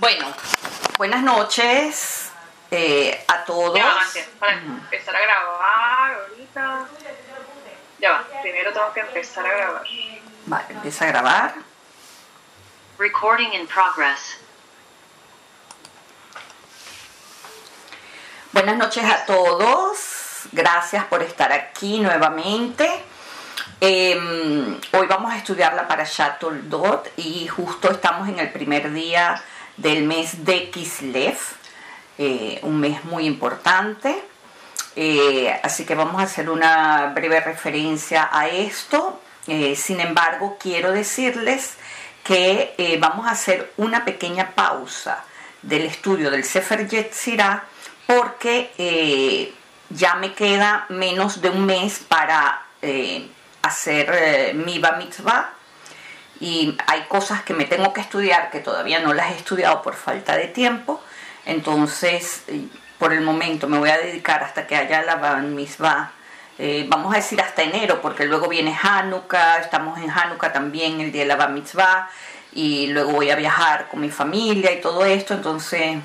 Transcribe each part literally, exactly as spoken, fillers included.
Bueno, buenas noches eh, a todos. Ya va, antes, para uh-huh. empezar a grabar ahorita. Ya va, primero tengo que empezar a grabar. Vale, empieza a grabar. Recording in progress. Buenas noches a todos. Gracias por estar aquí nuevamente. Eh, hoy vamos a estudiar la Parashat Toldot y justo estamos en el primer día del mes de Kislev, eh, un mes muy importante. Eh, así que vamos a hacer una breve referencia a esto. Eh, sin embargo, quiero decirles que eh, vamos a hacer una pequeña pausa del estudio del Sefer Yetzirah porque eh, ya me queda menos de un mes para eh, hacer eh, mi Bar Mitzvah y hay cosas que me tengo que estudiar que todavía no las he estudiado por falta de tiempo. Entonces eh, por el momento me voy a dedicar hasta que haya la Bar Mitzvah, eh, vamos a decir hasta enero, porque luego viene Hanukkah, estamos en Hanukkah también, el día de la Bar Mitzvah, y luego voy a viajar con mi familia y todo esto. Entonces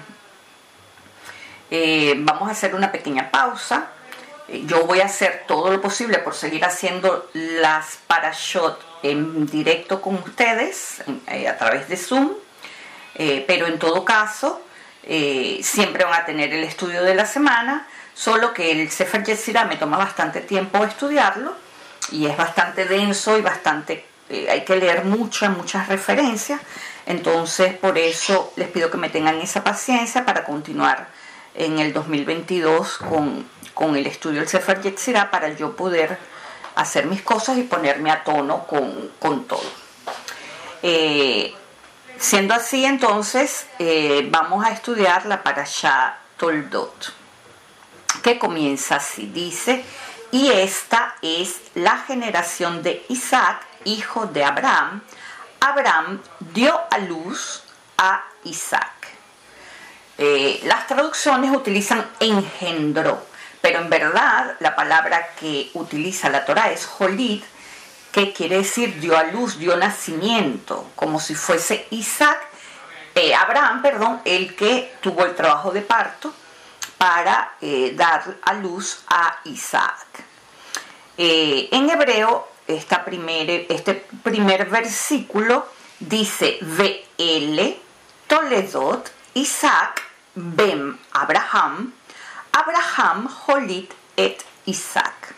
eh, vamos a hacer una pequeña pausa. Yo voy a hacer todo lo posible por seguir haciendo las parashot en directo con ustedes eh, a través de Zoom, eh, pero en todo caso eh, siempre van a tener el estudio de la semana, solo que el Sefer Yetzirah me toma bastante tiempo estudiarlo y es bastante denso y bastante eh, hay que leer muchas, muchas referencias. Entonces por eso les pido que me tengan esa paciencia para continuar en el dos mil veintidós con con el estudio del Sefer Yetzirah, para yo poder hacer mis cosas y ponerme a tono con, con todo. Eh, siendo así, entonces, eh, vamos a estudiar la Parashat Toldot, que comienza así, dice: y esta es la generación de Isaac, hijo de Abraham. Abraham dio a luz a Isaac. Eh, las traducciones utilizan engendró, pero en verdad la palabra que utiliza la Torá es Jolit, que quiere decir dio a luz, dio nacimiento, como si fuese Isaac, eh, Abraham, perdón, el que tuvo el trabajo de parto para eh, dar a luz a Isaac. Eh, en hebreo, esta primer, este primer versículo dice: Ve'ele Toledot Isaac ben Abraham, Abraham Jolit et Isaac.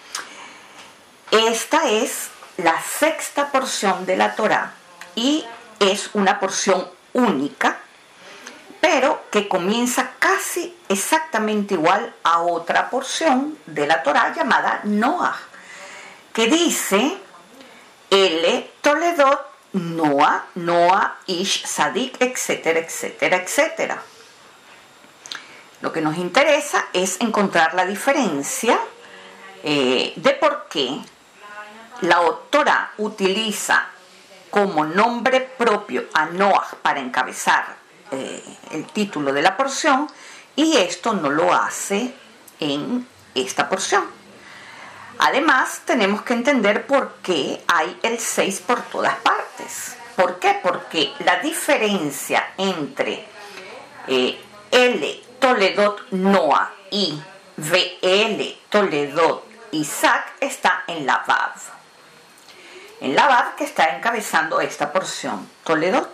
Esta es la sexta porción de la Torá y es una porción única, pero que comienza casi exactamente igual a otra porción de la Torá llamada Noah, que dice: Ele Toledot Noah, Noah Ish Sadik, etcétera, etcétera, etcétera. Lo que nos interesa es encontrar la diferencia eh, de por qué la Torá utiliza como nombre propio a Noah para encabezar eh, el título de la porción y esto no lo hace en esta porción. Además, tenemos que entender por qué hay el seis por todas partes. ¿Por qué? Porque la diferencia entre eh, L Toledot Noah y Ve'ele Toledot Isaac está en la Vav. En la Vav que está encabezando esta porción, Toledot.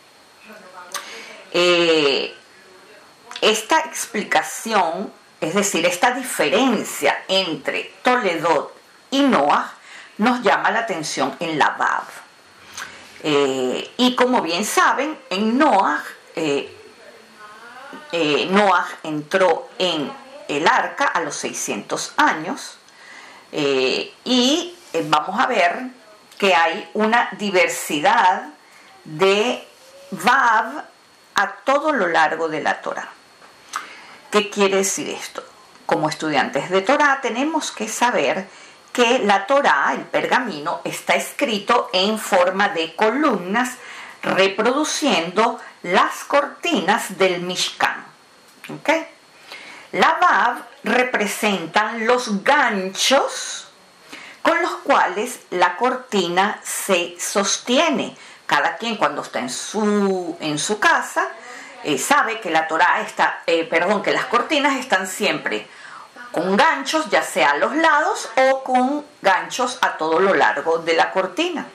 Eh, esta explicación, es decir, esta diferencia entre Toledot y Noah, nos llama la atención en la Vav. Eh, y como bien saben, en Noah, eh, Eh, Noah entró en el arca a los seiscientos años eh, y eh, vamos a ver que hay una diversidad de Vav a todo lo largo de la Torá. ¿Qué quiere decir esto? Como estudiantes de Torá tenemos que saber que la Torá, el pergamino, está escrito en forma de columnas reproduciendo las cortinas del Mishkan. ¿Okay? La Vav representan los ganchos con los cuales la cortina se sostiene. Cada quien cuando está en su, en su casa eh, sabe que la Torá está, eh, perdón, que las cortinas están siempre con ganchos, ya sea a los lados o con ganchos a todo lo largo de la cortina.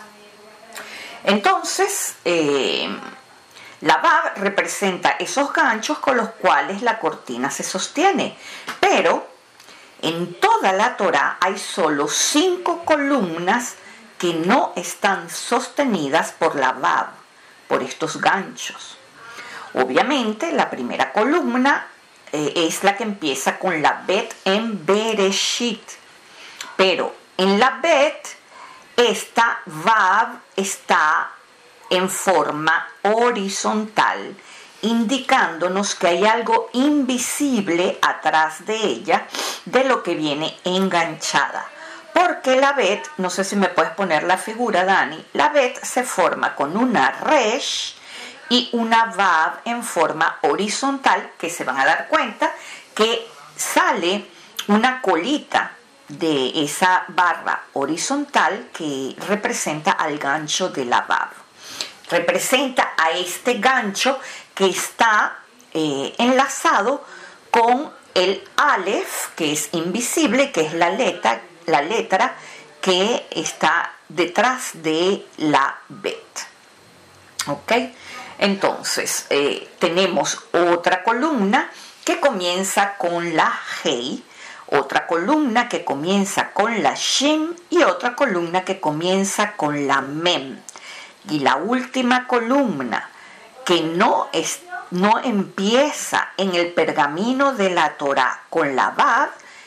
Entonces, eh, la Vav representa esos ganchos con los cuales la cortina se sostiene, pero en toda la Torá hay solo cinco columnas que no están sostenidas por la Vav, por estos ganchos. Obviamente, la primera columna eh, es la que empieza con la Bet en Bereshit, pero en la Bet esta Vav está en forma horizontal, indicándonos que hay algo invisible atrás de ella, de lo que viene enganchada. Porque la Bet, no sé si me puedes poner la figura, Dani, la Bet se forma con una Resh y una Vav en forma horizontal, que se van a dar cuenta que sale una colita de esa barra horizontal que representa al gancho de la Vav. Representa a este gancho que está eh, enlazado con el Aleph, que es invisible, que es la letra, la letra que está detrás de la Bet. ¿Ok? Entonces, eh, tenemos otra columna que comienza con la Hei, otra columna que comienza con la Shin y otra columna que comienza con la Mem. Y la última columna que no, es, no empieza en el pergamino de la Torá con la Vav,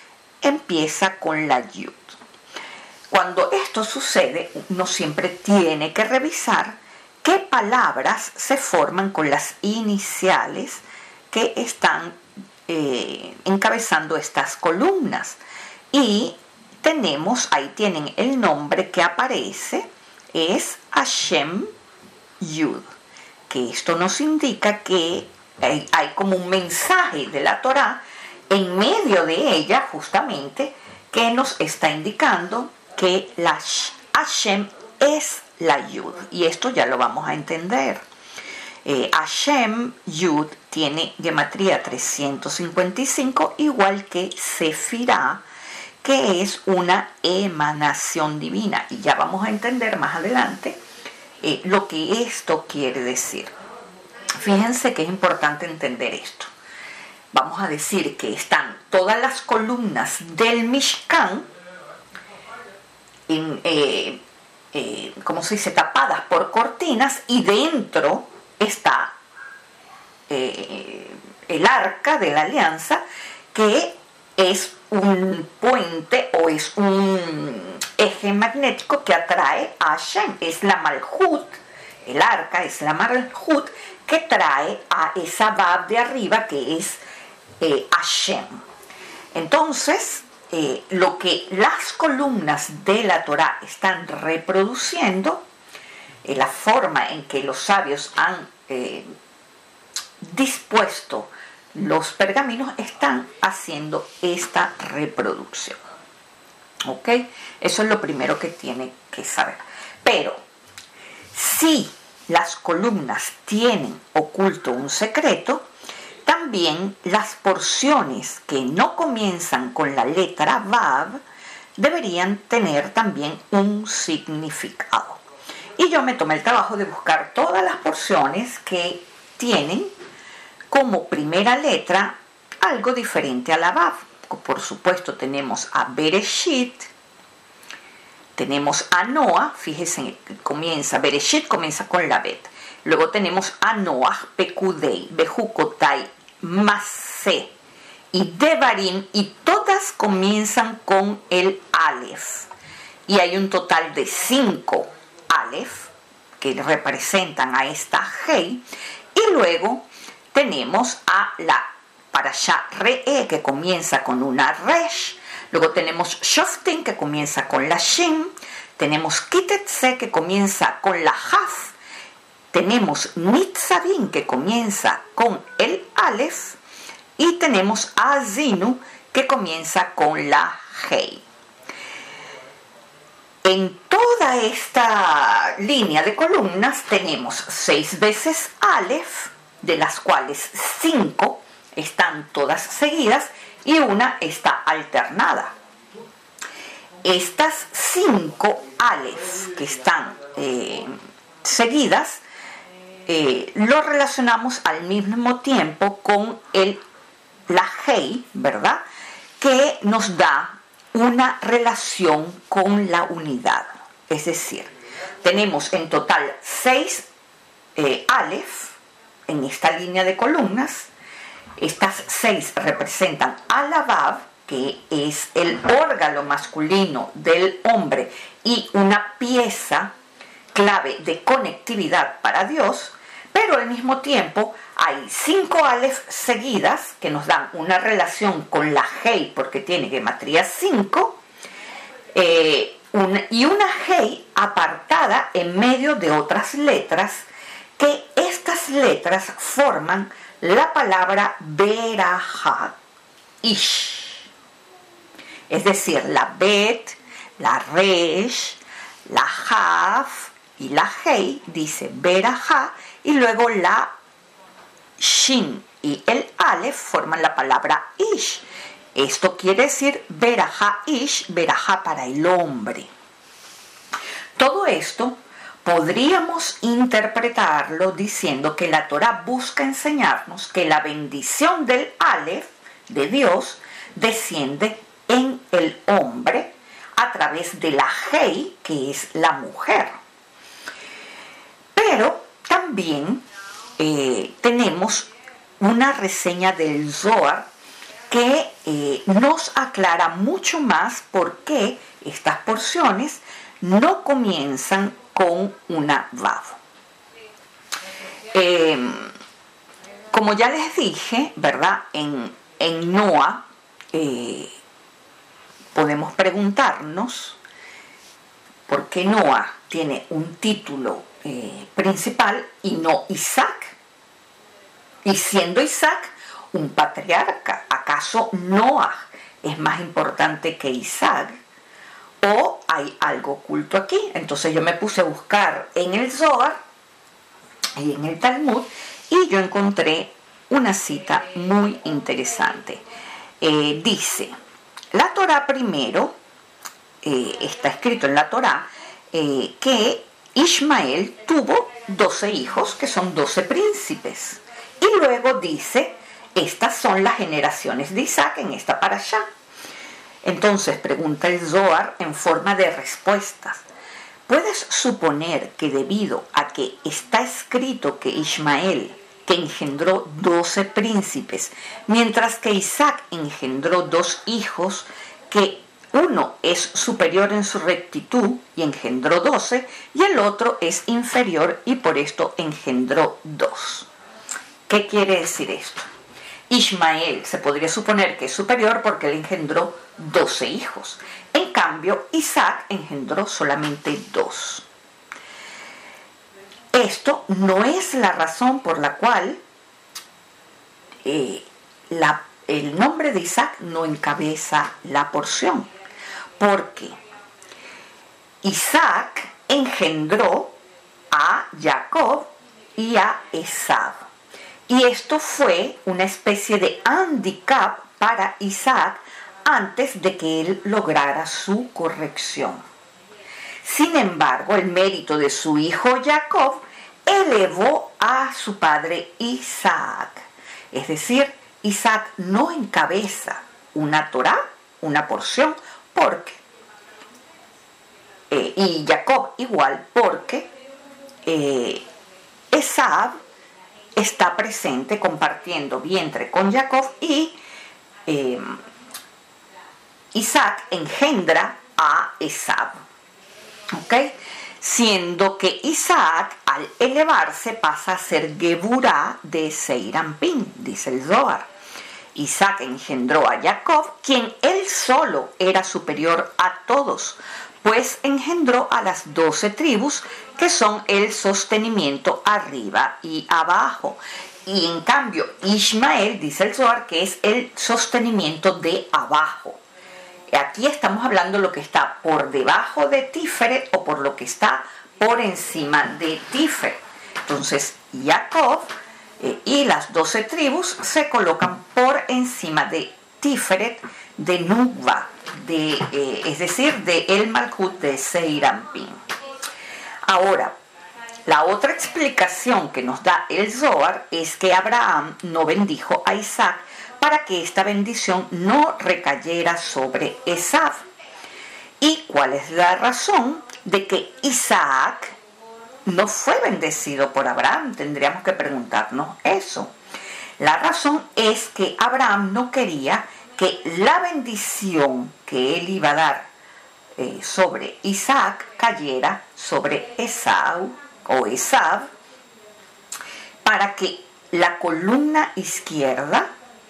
empieza con la Yud. Cuando esto sucede, uno siempre tiene que revisar qué palabras se forman con las iniciales que están eh, encabezando estas columnas. Y tenemos, ahí tienen el nombre que aparece, es Hashem Yud, que esto nos indica que hay, hay como un mensaje de la Torá en medio de ella, justamente, que nos está indicando que la Hashem es la Yud, y esto ya lo vamos a entender. eh, Hashem Yud tiene gematría trescientos cincuenta y cinco, igual que Sefirá, que es una emanación divina, y ya vamos a entender más adelante eh, lo que esto quiere decir. Fíjense que es importante entender esto. Vamos a decir que están todas las columnas del Mishkan, en, eh, eh, ¿cómo se dice?, tapadas por cortinas, y dentro está eh, el arca de la alianza, que es un puente o es un eje magnético que atrae a Hashem. Es la Malhut, el arca es la Malhut que trae a esa Vav de arriba, que es eh, Hashem. Entonces, eh, lo que las columnas de la Torá están reproduciendo, eh, la forma en que los sabios han eh, dispuesto los pergaminos, están haciendo esta reproducción. ¿Ok? Eso es lo primero que tiene que saber. Pero, si las columnas tienen oculto un secreto, también las porciones que no comienzan con la letra Vav deberían tener también un significado. Y yo me tomé el trabajo de buscar todas las porciones que tienen como primera letra algo diferente a la Vav. Por supuesto, tenemos a Bereshit, tenemos a Noah, fíjense, comienza, Bereshit comienza con la Bet. Luego tenemos a Noah, Pekudei, Bejukotai, Masé y Devarim, y todas comienzan con el Aleph. Y hay un total de cinco Aleph que representan a esta Hei. Y luego tenemos a la Parashá Re'e, que comienza con una Resh. Luego tenemos Shoftim, que comienza con la Shin. Tenemos Kitetse, que comienza con la Haf. Tenemos Nitzavim, que comienza con el Aleph. Y tenemos Azinu, que comienza con la Hei. En toda esta línea de columnas tenemos seis veces Aleph, de las cuales cinco están todas seguidas y una está alternada. Estas cinco alef que están eh, seguidas eh, lo relacionamos al mismo tiempo con el, la hei, ¿verdad?, que nos da una relación con la unidad. Es decir, tenemos en total seis eh, alef en esta línea de columnas. Estas seis representan a la vav, que es el órgano masculino del hombre y una pieza clave de conectividad para Dios, pero al mismo tiempo hay cinco alef seguidas que nos dan una relación con la hei porque tiene gematría cinco, eh, una, y una hei apartada en medio de otras letras, que estas letras forman la palabra Berajá, Ish. Es decir, la Bet, la Resh, la Haf y la Hei dice Berajá, y luego la Shin y el Aleph forman la palabra Ish. Esto quiere decir Berajá Ish, Berajá para el hombre. Todo esto podríamos interpretarlo diciendo que la Torá busca enseñarnos que la bendición del Aleph de Dios desciende en el hombre a través de la Hei, que es la mujer. Pero también eh, tenemos una reseña del Zohar que eh, nos aclara mucho más por qué estas porciones no comienzan con una vav. Eh, como ya les dije, ¿verdad? En, en Noah eh, podemos preguntarnos por qué Noah tiene un título eh, principal y no Isaac. Y siendo Isaac un patriarca, ¿acaso Noah es más importante que Isaac? ¿O hay algo oculto aquí? Entonces yo me puse a buscar en el Zohar y en el Talmud y yo encontré una cita muy interesante. Eh, dice, la Torá primero, eh, está escrito en la Torá, eh, que Ismael tuvo doce hijos, que son doce príncipes. Y luego dice, estas son las generaciones de Isaac en esta parashá. Entonces pregunta el Zohar en forma de respuestas. ¿Puedes suponer que debido a que está escrito que Ismael, que engendró doce príncipes, mientras que Isaac engendró dos hijos, que uno es superior en su rectitud y engendró doce, y el otro es inferior y por esto engendró dos? ¿Qué quiere decir esto? Ismael se podría suponer que es superior porque él engendró doce hijos. En cambio, Isaac engendró solamente dos. Esto no es la razón por la cual eh, la, el nombre de Isaac no encabeza la porción. Porque Isaac engendró a Jacob y a Esaú. Y esto fue una especie de handicap para Isaac antes de que él lograra su corrección. Sin embargo, el mérito de su hijo Jacob elevó a su padre Isaac. Es decir, Isaac no encabeza una Torá, una porción, porque, eh, y Jacob igual, porque eh, Esaú está presente compartiendo vientre con Jacob y eh, Isaac engendra a Esaú. ¿Ok? Siendo que Isaac al elevarse pasa a ser Geburá de Seirampín, dice el Zohar. Isaac engendró a Jacob, quien él solo era superior a todos, pues engendró a las doce tribus que son el sostenimiento arriba y abajo. Y en cambio, Ismael, dice el Zohar, que es el sostenimiento de abajo. Aquí estamos hablando de lo que está por debajo de Tiferet o por lo que está por encima de Tiferet. Entonces, Jacob, eh, y las doce tribus se colocan por encima de Tiferet de Nukba, de, eh, es decir, de El Malhut de Zeir Anpin. Ahora, la otra explicación que nos da el Zohar es que Abraham no bendijo a Isaac para que esta bendición no recayera sobre Esav. ¿Y cuál es la razón de que Isaac no fue bendecido por Abraham? Tendríamos que preguntarnos eso. La razón es que Abraham no quería que la bendición que él iba a dar eh, sobre Isaac cayera sobre Esau o Esav, para que la columna izquierda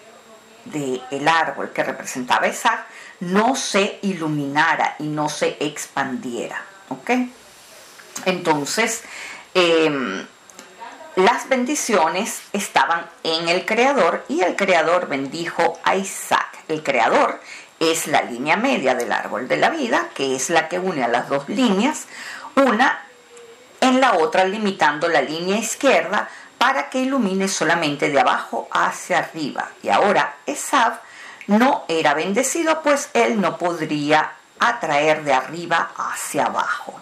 del árbol que representaba Esav no se iluminara y no se expandiera. ¿Ok? Entonces, eh, las bendiciones estaban en el Creador y el Creador bendijo a Isaac. El Creador es la línea media del árbol de la vida, que es la que une a las dos líneas, una en la otra limitando la línea izquierda para que ilumine solamente de abajo hacia arriba. Y ahora Esav no era bendecido, pues él no podría atraer de arriba hacia abajo.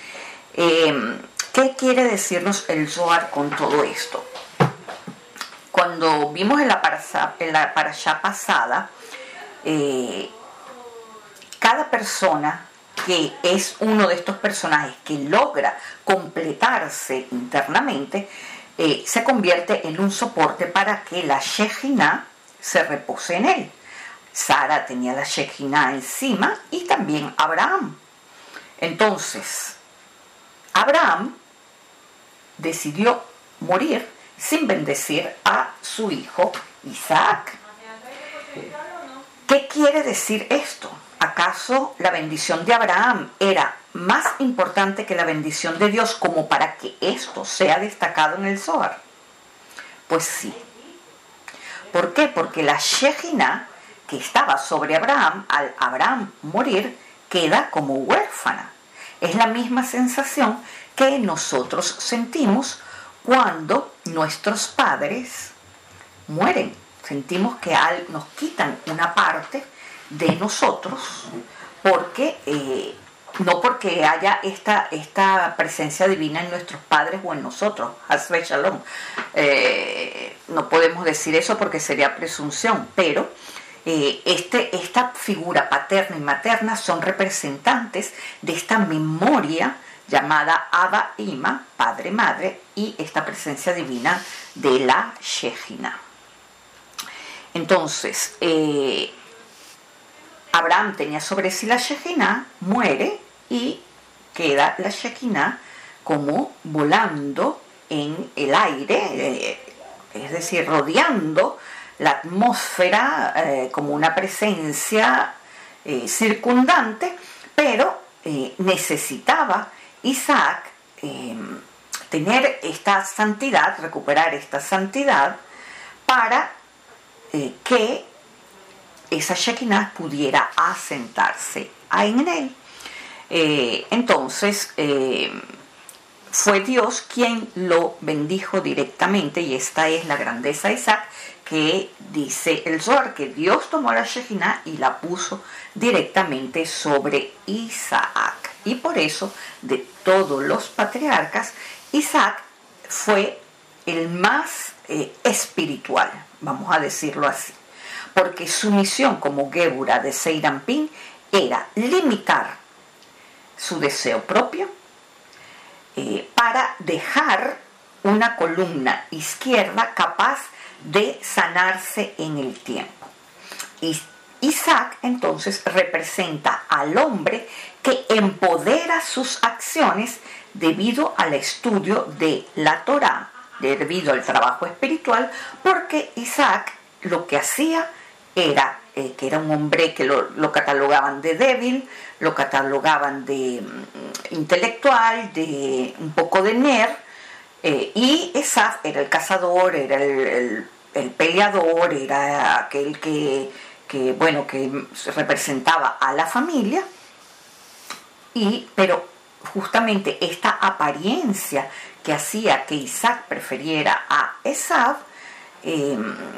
Eh, ¿Qué quiere decirnos el Zohar con todo esto? Cuando vimos en la parashá, en la parashá pasada, eh, cada persona que es uno de estos personajes que logra completarse internamente, eh, se convierte en un soporte para que la Shejinah se repose en él. Sara tenía la Shejinah encima y también Abraham. Entonces, Abraham decidió morir sin bendecir a su hijo Isaac. ¿Qué quiere decir esto? ¿Acaso la bendición de Abraham era más importante que la bendición de Dios como para que esto sea destacado en el Zohar? Pues sí. ¿Por qué? Porque la Shejinah que estaba sobre Abraham, al Abraham morir, queda como huérfana. Es la misma sensación que nosotros sentimos cuando nuestros padres mueren. Sentimos que nos quitan una parte de nosotros, porque eh, no porque haya esta, esta presencia divina en nuestros padres o en nosotros, Hasbe Shalom. Eh, no podemos decir eso porque sería presunción, pero eh, este, esta figura paterna y materna son representantes de esta memoria llamada Abba Ima, padre madre, y esta presencia divina de la Shejinah. Entonces, eh, Abraham tenía sobre sí la Shejinah, muere y queda la Shejinah como volando en el aire, eh, es decir, rodeando la atmósfera eh, como una presencia eh, circundante, pero eh, necesitaba Isaac eh, tener esta santidad, recuperar esta santidad para eh, que esa Shekinah pudiera asentarse en él. Eh, entonces eh, fue Dios quien lo bendijo directamente, y esta es la grandeza de Isaac, que dice el Zohar que Dios tomó la Shekinah y la puso directamente sobre Isaac. Y por eso, de todos los patriarcas, Isaac fue el más eh, espiritual, vamos a decirlo así, porque su misión como Gébura de Zeir Anpin era limitar su deseo propio eh, para dejar una columna izquierda capaz de sanarse en el tiempo. Y Isaac entonces representa al hombre que empodera sus acciones debido al estudio de la Torá, debido al trabajo espiritual, porque Isaac lo que hacía era eh, que era un hombre que lo, lo catalogaban de débil, lo catalogaban de um, intelectual, de un poco de nerd, eh, y Esav era el cazador, era el, el, el peleador, era aquel que, que, bueno, que representaba a la familia, y, pero justamente esta apariencia que hacía que Isaac prefiriera a Esav eh,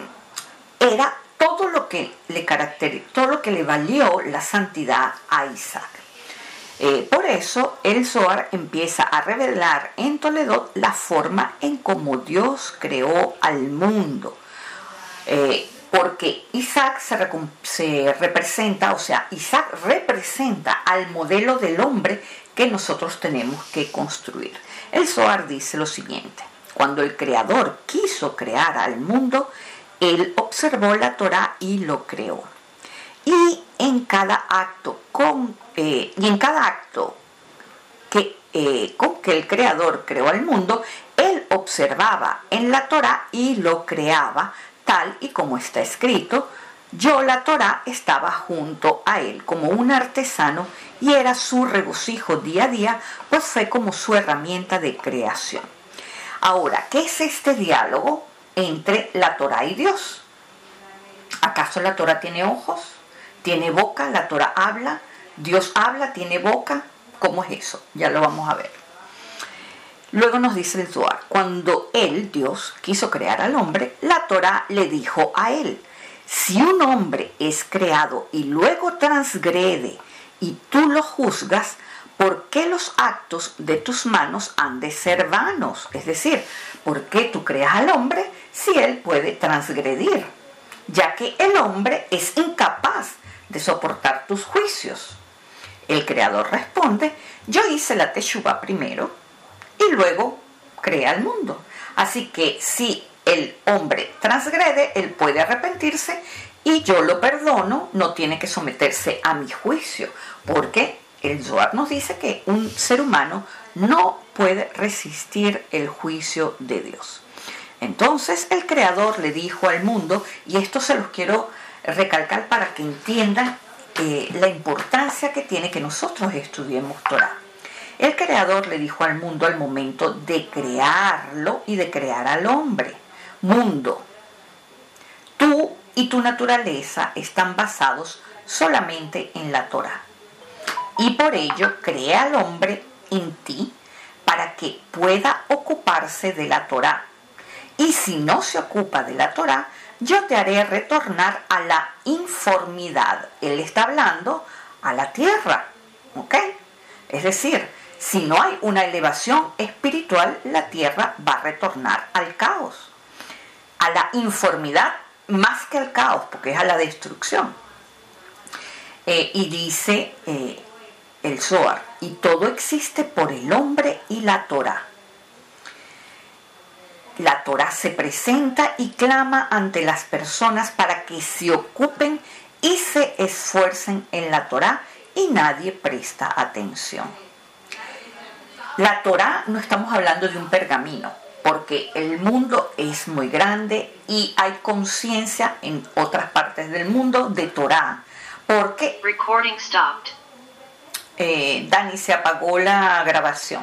era todo lo que le caracterizó, todo lo que le valió la santidad a Isaac. Eh, por eso el Zohar empieza a revelar en Toledot la forma en cómo Dios creó al mundo. Eh, porque Isaac se, se representa, o sea, Isaac representa al modelo del hombre que nosotros tenemos que construir. El Zohar dice lo siguiente: cuando el Creador quiso crear al mundo, Él observó la Torá y lo creó. Y en cada acto, con, eh, y en cada acto que, eh, con que el Creador creó al mundo, Él observaba en la Torá y lo creaba, tal y como está escrito: yo, la Torá, estaba junto a él como un artesano y era su regocijo día a día, pues fue como su herramienta de creación. Ahora, ¿qué es este diálogo entre la Torá y Dios? ¿Acaso la Torá tiene ojos? ¿Tiene boca? ¿La Torá habla? ¿Dios habla? ¿Tiene boca? ¿Cómo es eso? Ya lo vamos a ver. Luego nos dice el Zohar: cuando él, Dios, quiso crear al hombre, la Torá le dijo a él: si un hombre es creado y luego transgrede y tú lo juzgas, ¿por qué los actos de tus manos han de ser vanos? Es decir, ¿por qué tú creas al hombre si él puede transgredir? Ya que el hombre es incapaz de soportar tus juicios. El Creador responde: yo hice la teshuvá primero y luego crea el mundo. Así que si el hombre transgrede, él puede arrepentirse y yo lo perdono, no tiene que someterse a mi juicio, porque el Zohar nos dice que un ser humano no puede resistir el juicio de Dios. Entonces el Creador le dijo al mundo, y esto se los quiero recalcar para que entiendan eh, la importancia que tiene que nosotros estudiemos Torah. El Creador le dijo al mundo al momento de crearlo y de crear al hombre: mundo, tú y tu naturaleza están basados solamente en la Torá, y por ello crea al hombre en ti para que pueda ocuparse de la Torá. Y si no se ocupa de la Torá, yo te haré retornar a la informidad. Él está hablando a la tierra, ¿ok? Es decir, si no hay una elevación espiritual, la tierra va a retornar al caos, a la informidad más que al caos, porque es a la destrucción. Eh, y dice eh, el Zohar: y todo existe por el hombre y la Torá. La Torá se presenta y clama ante las personas para que se ocupen y se esfuercen en la Torá, y nadie presta atención. La Torá, no estamos hablando de un pergamino, porque el mundo es muy grande y hay conciencia en otras partes del mundo de Torá. Porque Recording stopped. eh, Dani, se apagó la grabación.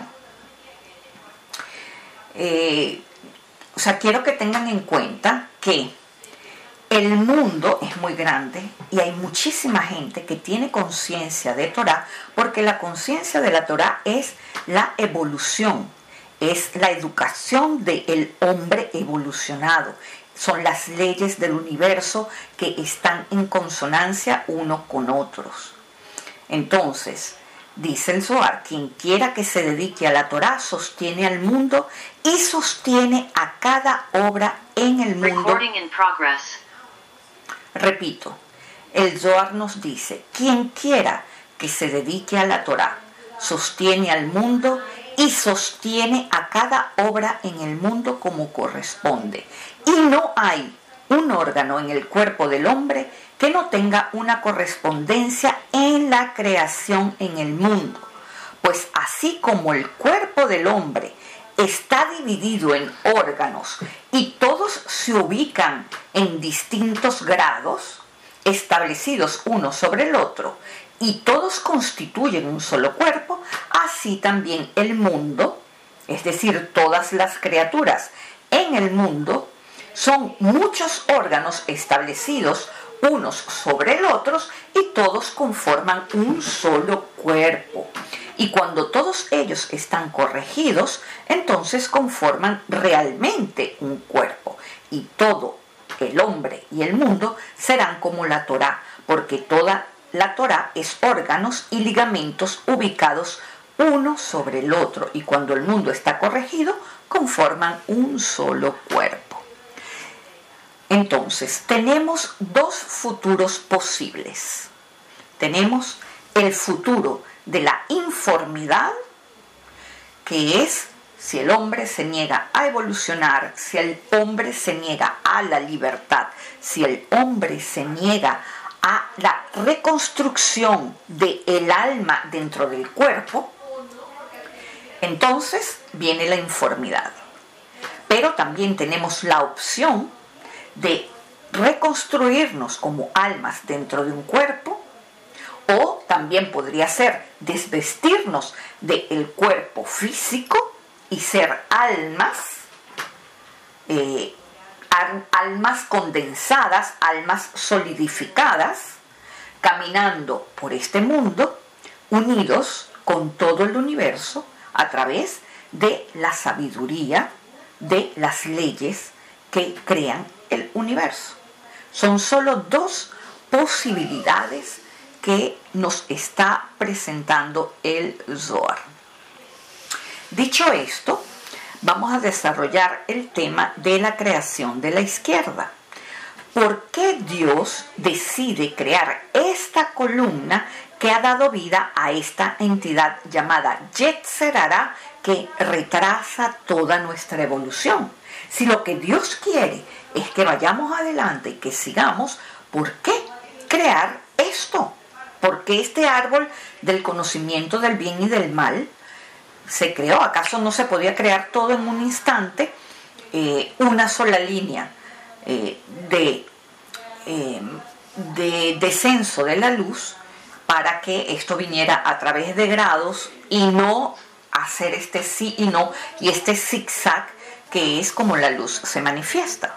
Eh, o sea, quiero que tengan en cuenta que el mundo es muy grande y hay muchísima gente que tiene conciencia de Torá, porque la conciencia de la Torá es la evolución, es la educación del hombre evolucionado. Son las leyes del universo que están en consonancia uno con otros. Entonces, dice el Zohar: quien quiera que se dedique a la Torá sostiene al mundo y sostiene a cada obra en el mundo. Recording in progress. Repito, el Zohar nos dice: quien quiera que se dedique a la Torá sostiene al mundo y sostiene a cada obra en el mundo como corresponde. Y no hay un órgano en el cuerpo del hombre que no tenga una correspondencia en la creación en el mundo. Pues así como el cuerpo del hombre está dividido en órganos y todos se ubican en distintos grados, establecidos uno sobre el otro, y todos constituyen un solo cuerpo, así también el mundo, es decir, todas las criaturas en el mundo, son muchos órganos establecidos unos sobre el otro y todos conforman un solo cuerpo. Y cuando todos ellos están corregidos, entonces conforman realmente un cuerpo. Y todo el hombre y el mundo serán como la Torá, porque toda la Torá es órganos y ligamentos ubicados uno sobre el otro, y cuando el mundo está corregido, conforman un solo cuerpo. Entonces, tenemos dos futuros posibles. Tenemos el futuro de la informidad, que es si el hombre se niega a evolucionar, si el hombre se niega a la libertad, si el hombre se niega a la reconstrucción del alma dentro del cuerpo, entonces viene la informidad. Pero también tenemos la opción de reconstruirnos como almas dentro de un cuerpo, o también podría ser desvestirnos del cuerpo físico y ser almas, eh, almas condensadas, almas solidificadas, caminando por este mundo, unidos con todo el universo a través de la sabiduría, de las leyes que crean el universo. Son solo dos posibilidades que nos está presentando el Zohar. Dicho esto, vamos a desarrollar el tema de la creación de la izquierda. ¿Por qué Dios decide crear esta columna que ha dado vida a esta entidad llamada Yetzer Hará, que retrasa toda nuestra evolución? Si lo que Dios quiere es que vayamos adelante y que sigamos, ¿por qué crear esto? Porque este árbol del conocimiento del bien y del mal se creó. ¿Acaso no se podía crear todo en un instante? Eh, una sola línea eh, de, eh, de descenso de la luz para que esto viniera a través de grados y no hacer este sí y no y este zigzag que es como la luz se manifiesta.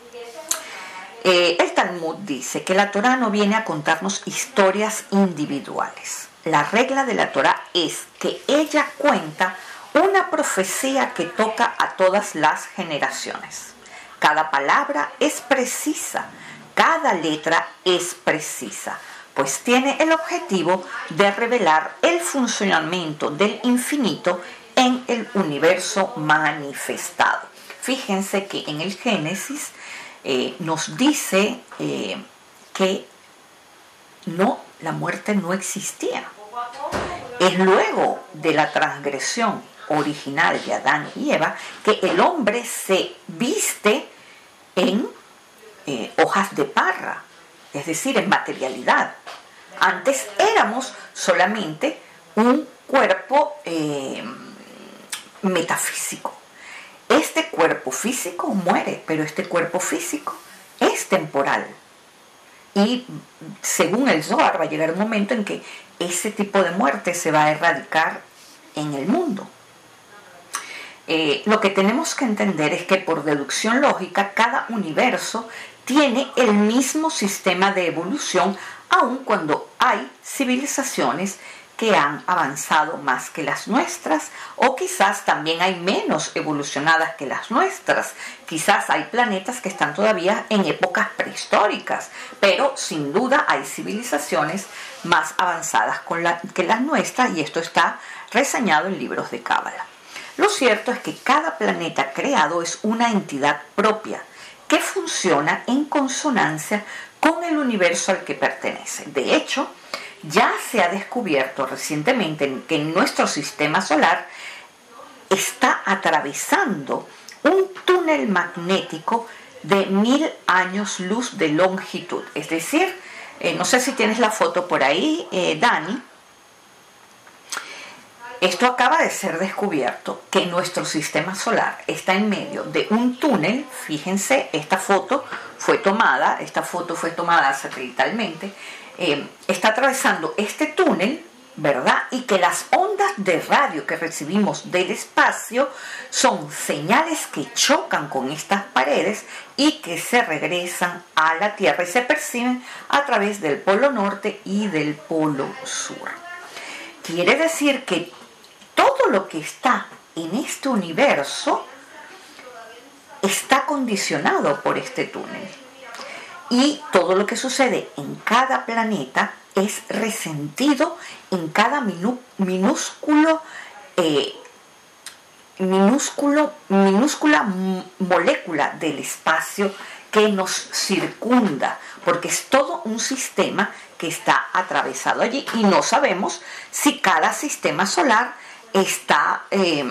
Eh, el Talmud dice que la Torá no viene a contarnos historias individuales. La regla de la Torá es que ella cuenta una profecía que toca a todas las generaciones. Cada palabra es precisa, cada letra es precisa, pues tiene el objetivo de revelar el funcionamiento del infinito en el universo manifestado. Fíjense que en el Génesis eh, nos dice eh, que no, la muerte no existía. Es luego de la transgresión original de Adán y Eva que el hombre se viste en eh, hojas de parra, es decir, en materialidad. Antes éramos solamente un cuerpo eh, metafísico. Este cuerpo físico muere, pero este cuerpo físico es temporal. Y según el Zohar va a llegar un momento en que ese tipo de muerte se va a erradicar en el mundo. Eh, lo que tenemos que entender es que por deducción lógica cada universo tiene el mismo sistema de evolución, aun cuando hay civilizaciones que han avanzado más que las nuestras, o quizás también hay menos evolucionadas que las nuestras. Quizás hay planetas que están todavía en épocas prehistóricas, pero sin duda hay civilizaciones más avanzadas con la, que las nuestras, y esto está reseñado en libros de Cábala. Lo cierto es que cada planeta creado es una entidad propia que funciona en consonancia con el universo al que pertenece. De hecho, ya se ha descubierto recientemente que nuestro sistema solar está atravesando un túnel magnético de mil años luz de longitud. Es decir, eh, no sé si tienes la foto por ahí, eh, Dani. Esto acaba de ser descubierto, que nuestro sistema solar está en medio de un túnel. Fíjense, esta foto fue tomada, esta foto fue tomada satelitalmente, eh, está atravesando este túnel, ¿verdad? Y que las ondas de radio que recibimos del espacio son señales que chocan con estas paredes y que se regresan a la Tierra y se perciben a través del polo norte y del polo sur. quiere decir que todo lo que está en este universo está condicionado por este túnel. Y todo lo que sucede en cada planeta es resentido en cada minu- minúsculo, eh, minúsculo, minúscula m- molécula del espacio que nos circunda, porque es todo un sistema que está atravesado allí y no sabemos si cada sistema solar está, eh,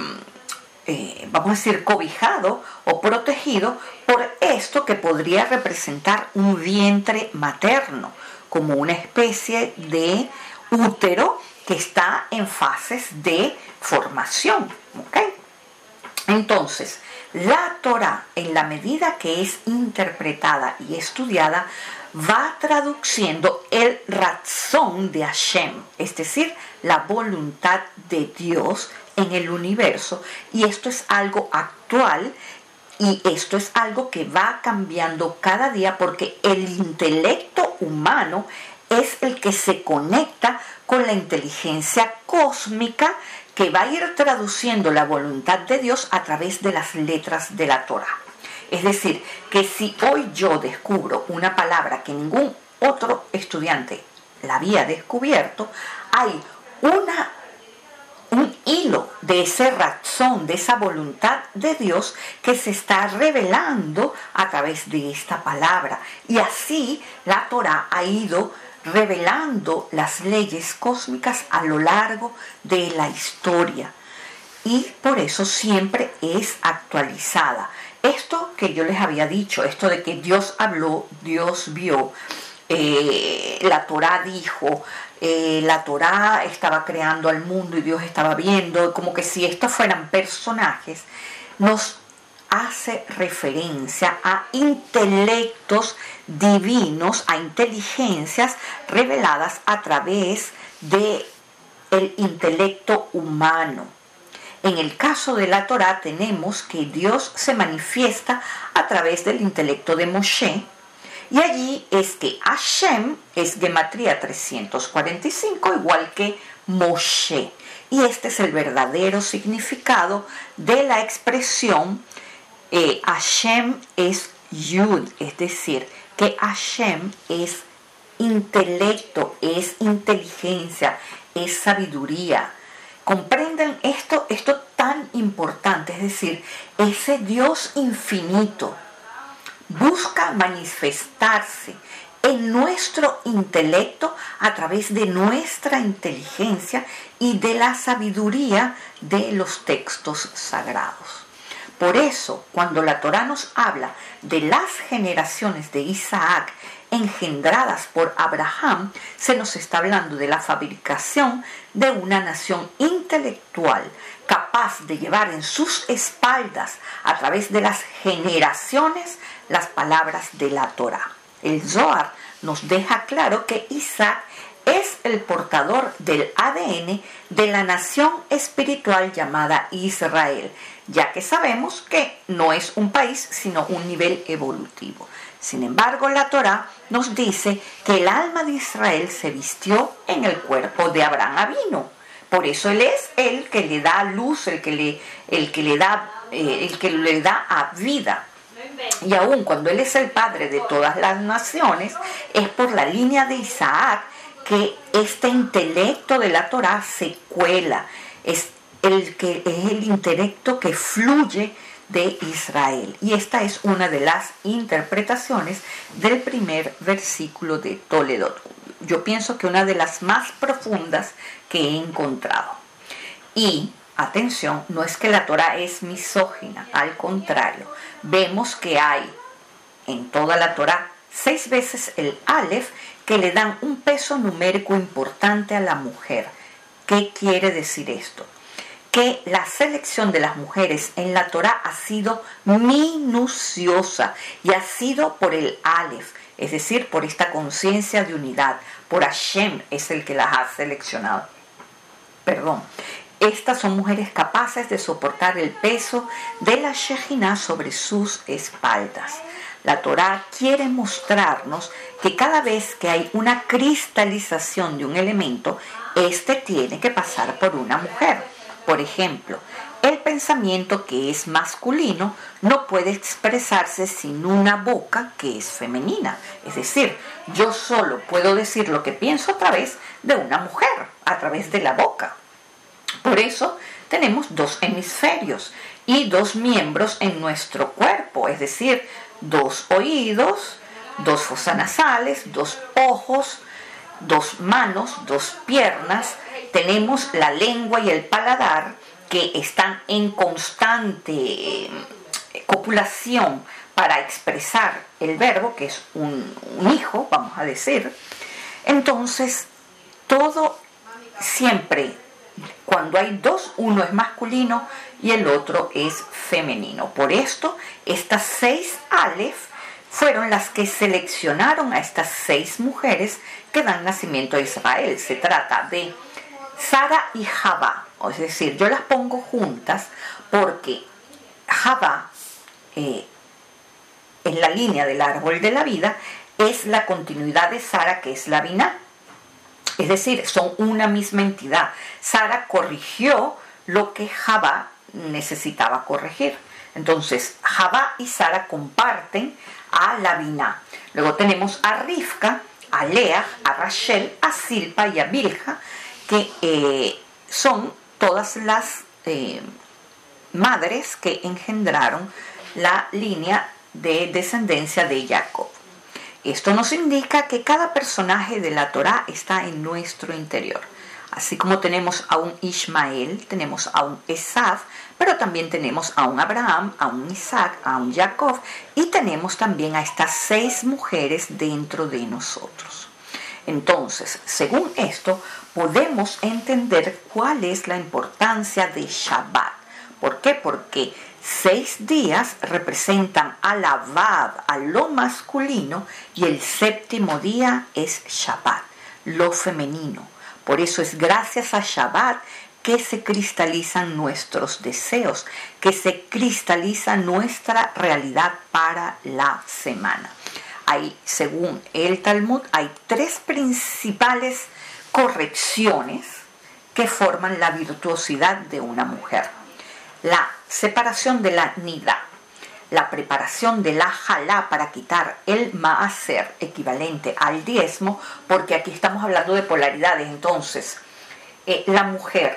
eh, vamos a decir, cobijado o protegido por esto que podría representar un vientre materno, como una especie de útero que está en fases de formación. ¿Okay? Entonces, la Torá, en la medida que es interpretada y estudiada, va traduciendo el razón de Hashem, es decir, la voluntad de Dios en el universo, y esto es algo actual y esto es algo que va cambiando cada día porque el intelecto humano es el que se conecta con la inteligencia cósmica que va a ir traduciendo la voluntad de Dios a través de las letras de la Torá. Es decir, que si hoy yo descubro una palabra que ningún otro estudiante la había descubierto, hay una, un hilo de esa razón, de esa voluntad de Dios que se está revelando a través de esta palabra. Y así la Torá ha ido revelando las leyes cósmicas a lo largo de la historia. Y por eso siempre es actualizada. Esto que yo les había dicho, esto de que Dios habló, Dios vio, eh, la Torá dijo, eh, la Torá estaba creando al mundo y Dios estaba viendo, como que si estos fueran personajes, nos hace referencia a intelectos divinos, a inteligencias reveladas a través del intelecto humano. En el caso de la Torá tenemos que Dios se manifiesta a través del intelecto de Moshe, y allí es que Hashem es gematría trescientos cuarenta y cinco, igual que Moshe. Y este es el verdadero significado de la expresión eh, Hashem es Yud, es decir, que Hashem es intelecto, es inteligencia, es sabiduría. ¿Comprenden esto? Esto tan importante, es decir, ese Dios infinito busca manifestarse en nuestro intelecto a través de nuestra inteligencia y de la sabiduría de los textos sagrados. Por eso, cuando la Torá nos habla de las generaciones de Isaac engendradas por Abraham, se nos está hablando de la fabricación de una nación intelectual capaz de llevar en sus espaldas a través de las generaciones las palabras de la Torá. El Zohar nos deja claro que Isaac es el portador del A D N de la nación espiritual llamada Israel, ya que sabemos que no es un país, sino un nivel evolutivo. Sin embargo, la Torá nos dice que el alma de Israel se vistió en el cuerpo de Abraham Avinu. Por eso él es el que le da luz, el que le, el que le da, eh, el que le da a vida. Y aun cuando él es el padre de todas las naciones, es por la línea de Isaac que este intelecto de la Torá se cuela. Es el, que, es el intelecto que fluye de Israel. Y esta es una de las interpretaciones del primer versículo de Toledot. Yo pienso que una de las más profundas que he encontrado. Y, atención, no es que la Torá es misógina, al contrario, vemos que hay en toda la Torá seis veces el Aleph que le dan un peso numérico importante a la mujer. ¿Qué quiere decir esto? Que la selección de las mujeres en la Torá ha sido minuciosa y ha sido por el Aleph, es decir, por esta conciencia de unidad, por Hashem es el que las ha seleccionado. Perdón. Estas son mujeres capaces de soportar el peso de la Shejinah sobre sus espaldas. La Torá quiere mostrarnos que cada vez que hay una cristalización de un elemento, este tiene que pasar por una mujer. Por ejemplo, el pensamiento que es masculino no puede expresarse sin una boca que es femenina. Es decir, yo solo puedo decir lo que pienso a través de una mujer, a través de la boca. Por eso tenemos dos hemisferios y dos miembros en nuestro cuerpo, es decir, dos oídos, dos fosas nasales, dos ojos, dos manos, dos piernas. Tenemos la lengua y el paladar que están en constante copulación para expresar el verbo, que es un, un hijo, vamos a decir. Entonces, todo siempre, cuando hay dos, uno es masculino y el otro es femenino. Por esto, estas seis Aleph fueron las que seleccionaron a estas seis mujeres que dan nacimiento a Israel. Se trata de Sara y Javá, es decir, yo las pongo juntas porque Javá, eh, en la línea del árbol de la vida, es la continuidad de Sara, que es la Biná. Es decir, son una misma entidad. Sara corrigió lo que Javá necesitaba corregir. Entonces, Javá y Sara comparten a la Biná. Luego tenemos a Rivka, a Lea, a Rachel, a Silpa y a Bilha, que eh, son todas las eh, madres que engendraron la línea de descendencia de Jacob. Esto nos indica que cada personaje de la Torá está en nuestro interior. Así como tenemos a un Ismael, tenemos a un Esav, pero también tenemos a un Abraham, a un Isaac, a un Jacob, y tenemos también a estas seis mujeres dentro de nosotros. Entonces, según esto, podemos entender cuál es la importancia de Shabbat. ¿Por qué? Porque seis días representan a la Vav, a lo masculino, y el séptimo día es Shabbat, lo femenino. Por eso es gracias a Shabbat que se cristalizan nuestros deseos, que se cristaliza nuestra realidad para la semana. Hay, según el Talmud, hay tres principales correcciones que forman la virtuosidad de una mujer. La separación de la nida, la preparación de la jalá para quitar el maaser equivalente al diezmo, porque aquí estamos hablando de polaridades. Entonces, eh, la mujer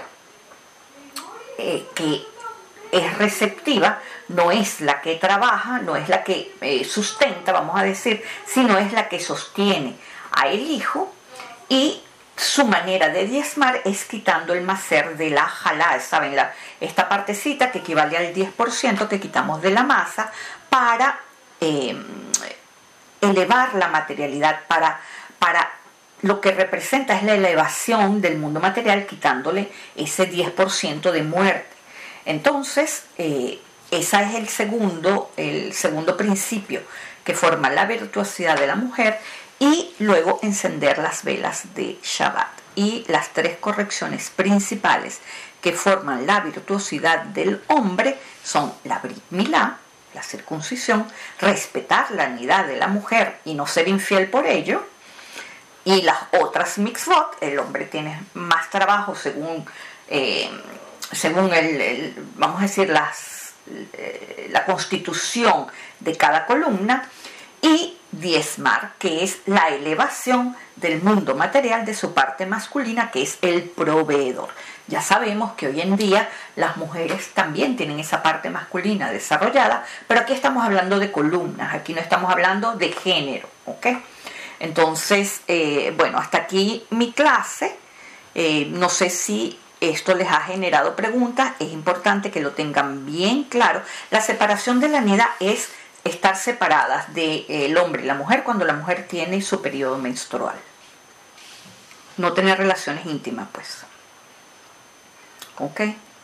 eh, que es receptiva no es la que trabaja, no es la que eh, sustenta, vamos a decir, sino es la que sostiene a el hijo, y su manera de diezmar es quitando el maser de la jalá, ¿saben? La, esta partecita que equivale al diez por ciento que quitamos de la masa para eh, elevar la materialidad, para, para lo que representa es la elevación del mundo material, quitándole ese diez por ciento de muerte. Entonces, eh, ese es el segundo, el segundo principio que forma la virtuosidad de la mujer. Y luego encender las velas de Shabbat. Y las tres correcciones principales que forman la virtuosidad del hombre son la Brit Milá, la circuncisión, respetar la nidá de la mujer y no ser infiel por ello, y las otras mitzvot. El hombre tiene más trabajo según, eh, según el, el, vamos a decir, las, eh, la constitución de cada columna, y diezmar, que es la elevación del mundo material de su parte masculina, que es el proveedor. Ya sabemos que hoy en día las mujeres también tienen esa parte masculina desarrollada, pero aquí estamos hablando de columnas, aquí no estamos hablando de género, ¿ok? Entonces, eh, bueno, hasta aquí mi clase. Eh, no sé si esto les ha generado preguntas. Es importante que lo tengan bien claro. La separación de la nidá es estar separadas del hombre y la mujer cuando la mujer tiene su periodo menstrual. No tener relaciones íntimas, pues. ¿Ok?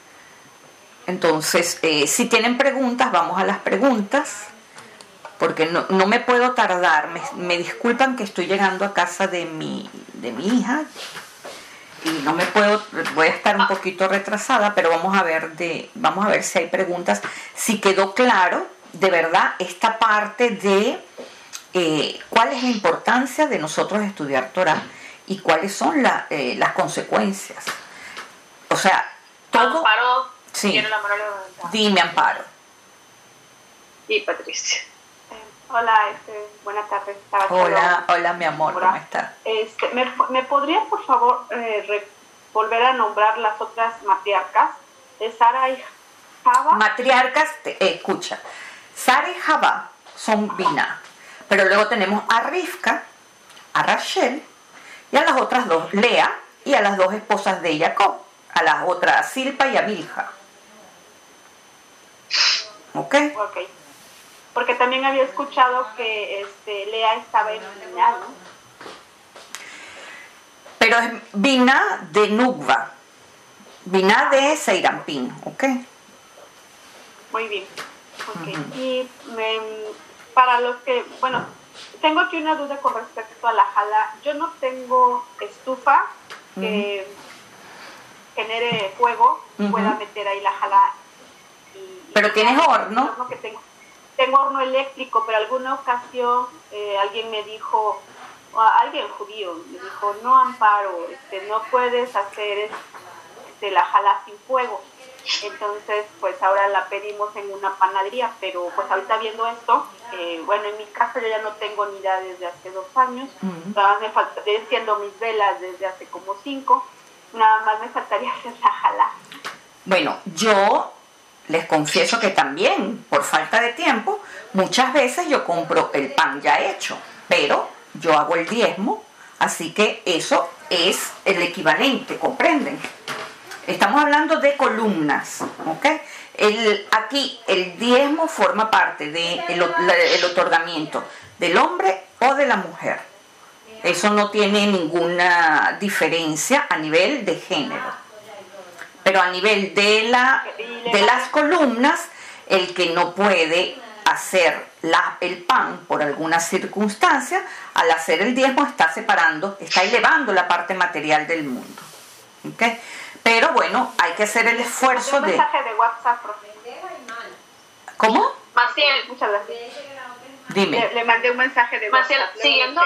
Entonces, eh, si tienen preguntas, vamos a las preguntas, porque no, no me puedo tardar. Me, me disculpan que estoy llegando a casa de mi, de mi hija y no me puedo, voy a estar un poquito retrasada, pero vamos a ver, de, vamos a ver si hay preguntas. Si quedó claro, de verdad esta parte de eh, cuál es la importancia de nosotros estudiar Torah y cuáles son la, eh, las consecuencias. O sea, todo... Amparo sí. tiene la mano levantada. Dime, Amparo. Y Patricia. Hola, este, buenas tardes. Hola, hola mi amor, Hola. ¿cómo estás? Este, ¿me, ¿Me podrías por favor eh, re- volver a nombrar las otras matriarcas? De Sara y Java. Matriarcas, te- eh, escucha, Sara y Jabá son Biná, pero luego tenemos a Rivka, a Rachel y a las otras dos, Lea, y a las dos esposas de Jacob, a las otras Silpa y a Bilha. ¿Ok? Ok. Porque también había escuchado que este, Lea estaba en Biná, ¿no? Pero es Biná de Nugva, Biná de Seirampín, ¿ok? Muy bien. Okay. Y me, para los que, bueno, tengo aquí una duda con respecto a la jala. Yo no tengo estufa que uh-huh. genere fuego, uh-huh. pueda meter ahí la jala. Y, pero y tienes horno. horno que tengo. Tengo horno eléctrico, pero alguna ocasión eh, alguien me dijo, o alguien judío me dijo, no, Amparo, este, no puedes hacer este, la jala sin fuego. Entonces, pues ahora la pedimos en una panadería, pero pues ahorita viendo esto, eh, bueno, en mi casa yo ya no tengo ni idea desde hace dos años, uh-huh. nada más me faltaría enciendo mis velas desde hace como cinco, nada más me faltaría hacer la jala. Bueno, yo les confieso que también, por falta de tiempo, muchas veces yo compro el pan ya hecho, pero yo hago el diezmo, así que eso es el equivalente, ¿comprenden? Estamos hablando de columnas, ¿ok? El, aquí el diezmo forma parte del de el otorgamiento del hombre o de la mujer. Eso no tiene ninguna diferencia a nivel de género. Pero a nivel de, la, de las columnas, el que no puede hacer la, el pan por alguna circunstancia, al hacer el diezmo está separando, está elevando la parte material del mundo. ¿Ok? Pero bueno, hay que hacer el esfuerzo un de... mensaje de WhatsApp, profe. ¿Cómo? Maciel, muchas gracias. Dime. Le, le mandé un mensaje de Maciel, WhatsApp. siguiendo...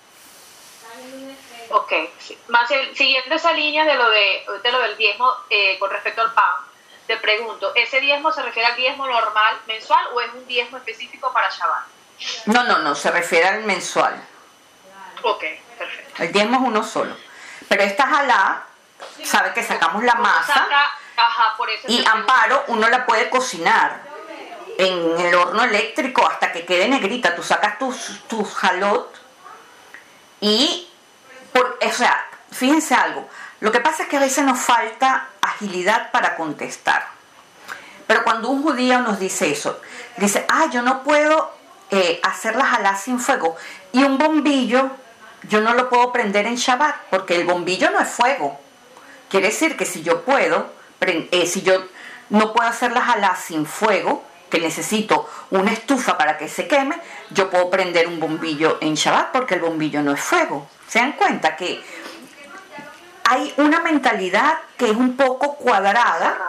Ok, sí. Maciel, siguiendo esa línea de lo, de, de lo del diezmo eh, con respecto al pan, te pregunto, ¿ese diezmo se refiere al diezmo normal mensual o es un diezmo específico para Shabbat? No, no, no, se refiere al mensual. Ok, perfecto. El diezmo es uno solo. Pero esta jalá, sabe que sacamos la masa Saca, ajá, por eso y Amparo uno la puede cocinar en el horno eléctrico hasta que quede negrita. Tú sacas tus, tus jalot y, por, o sea, fíjense algo. Lo que pasa es que a veces nos falta agilidad para contestar. Pero cuando un judío nos dice eso, dice, ah, yo no puedo eh, hacer la jalá sin fuego. Y un bombillo, yo no lo puedo prender en Shabbat, porque el bombillo no es fuego. Quiere decir que si yo puedo, eh, si yo no puedo hacer la jalá sin fuego, que necesito una estufa para que se queme, yo puedo prender un bombillo en Shabbat porque el bombillo no es fuego. ¿Se dan cuenta que hay una mentalidad que es un poco cuadrada?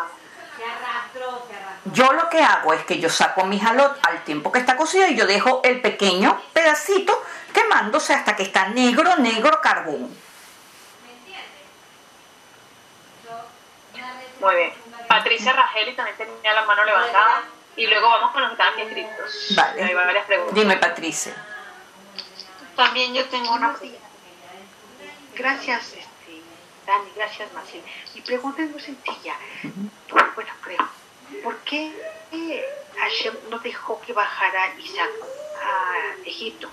Yo lo que hago es que yo saco mi jalot al tiempo que está cocido y yo dejo el pequeño pedacito quemándose hasta que está negro, negro carbón. Muy bien. Patricia Rangel también tenía la mano levantada. Y luego vamos con los que están aquí escritos. Vale. Hay varias preguntas. Dime, Patricia. También yo tengo una pregunta. Gracias, este, Dani, gracias, Maciel. Mi pregunta es muy sencilla. Uh-huh. Bueno, creo. ¿Por qué eh, Hashem no dejó que bajara Isaac a Egipto?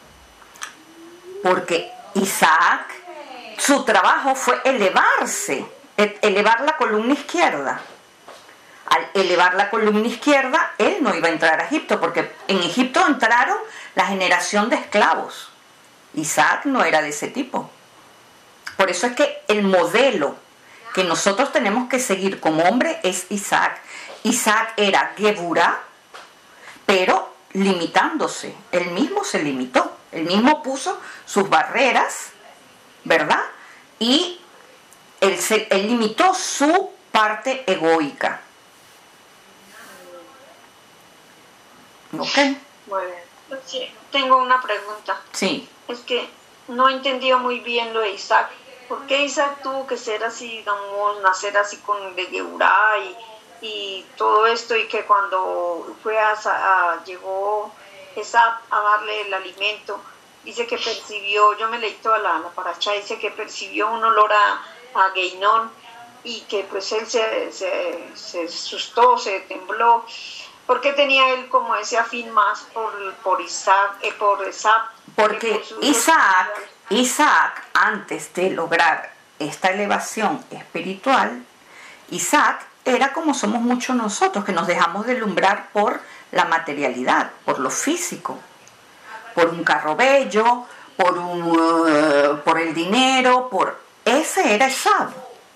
Porque Isaac, su trabajo fue elevarse, elevar la columna izquierda. Al elevar la columna izquierda, él no iba a entrar a Egipto, porque en Egipto entraron la generación de esclavos. Isaac no era de ese tipo. Por eso es que el modelo que nosotros tenemos que seguir como hombre es Isaac. Isaac era Geburá, pero limitándose. Él mismo se limitó. Él mismo puso sus barreras, ¿verdad? Y él, se, él limitó su parte egoica. ¿Ok? Muy bien. Sí, tengo una pregunta. Sí. Es que no he entendido muy bien lo de Isaac. ¿Por qué Isaac tuvo que ser así, digamos, nacer así con de Geburá y, y todo esto, y que cuando fue a, a llegó Esab a darle el alimento, dice que percibió, yo me leí toda la, la paracha, dice que percibió un olor a, a Geinón, y que pues él se, se, se asustó, se tembló? ¿Por qué tenía él como ese afín más por, por Isaac, eh, por Esab? Porque por Isaac, Isaac, antes de lograr esta elevación espiritual, Isaac era como somos muchos nosotros, que nos dejamos deslumbrar por la materialidad, por lo físico, por un carro bello, por, un, uh, por el dinero, por ese era Esab.